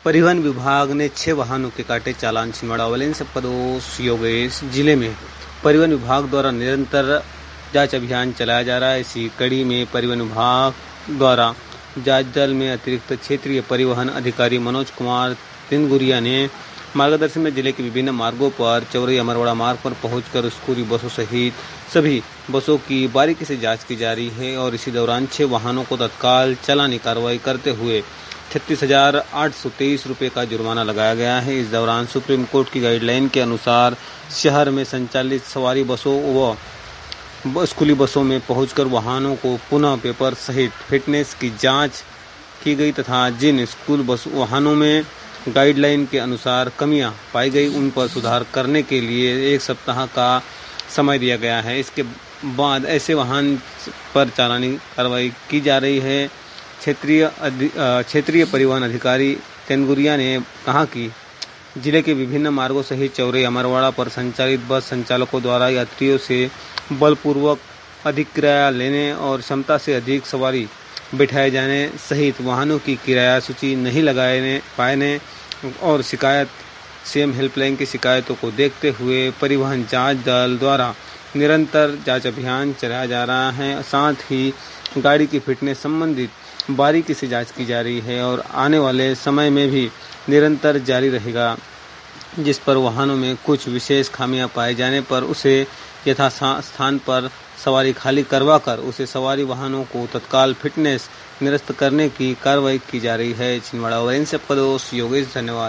परिवहन विभाग ने 6 वाहनों के काटे चालान। छिंदवाड़ा वाले सबका दोस्त योगेश। जिले में परिवहन विभाग द्वारा निरंतर जांच अभियान चलाया जा रहा है। इसी कड़ी में परिवहन विभाग द्वारा जांच दल में अतिरिक्त क्षेत्रीय परिवहन अधिकारी मनोज कुमार तिनगुरिया ने मार्गदर्शन में जिले के विभिन्न मार्गों पर चौरई अमरवाड़ा मार्ग पर पहुंचकर स्कूली बसों सहित सभी बसों की बारीकी से जांच की जा रही है और इसी दौरान 6 वाहनों को तत्काल चालानी कार्रवाई करते हुए 36,823 रुपये का जुर्माना लगाया गया है। इस दौरान सुप्रीम कोर्ट की गाइडलाइन के अनुसार शहर में संचालित सवारी बसों व स्कूली बसों में पहुंचकर वाहनों को पुनः पेपर सहित फिटनेस की जांच की गई तथा जिन स्कूल बस वाहनों में गाइडलाइन के अनुसार कमियां पाई गई उन पर सुधार करने के लिए 1 सप्ताह का समय दिया गया है। इसके बाद ऐसे वाहन पर चालानी कार्रवाई की जा रही है। क्षेत्रीय परिवहन अधिकारी तेनगुरिया ने कहा कि जिले के विभिन्न मार्गों सहित चौरई अमरवाड़ा पर संचालित बस संचालकों द्वारा यात्रियों से बलपूर्वक अधिक किराया लेने और क्षमता से अधिक सवारी बिठाए जाने सहित वाहनों की किराया सूची नहीं लगाने पाने और शिकायत सीएम हेल्पलाइन की शिकायतों को देखते हुए परिवहन जांच दल द्वारा निरंतर जांच अभियान चलाया जा रहा है। साथ ही गाड़ी की फिटनेस संबंधित बारीकी से जांच की जा रही है और आने वाले समय में भी निरंतर जारी रहेगा। जिस पर वाहनों में कुछ विशेष खामियां पाए जाने पर उसे यथास्थान पर सवारी खाली करवाकर उसे सवारी वाहनों को तत्काल फिटनेस निरस्त करने की कार्रवाई की जा रही है। छिंदवाड़ा से आपका दोस्त योगेश। धन्यवाद।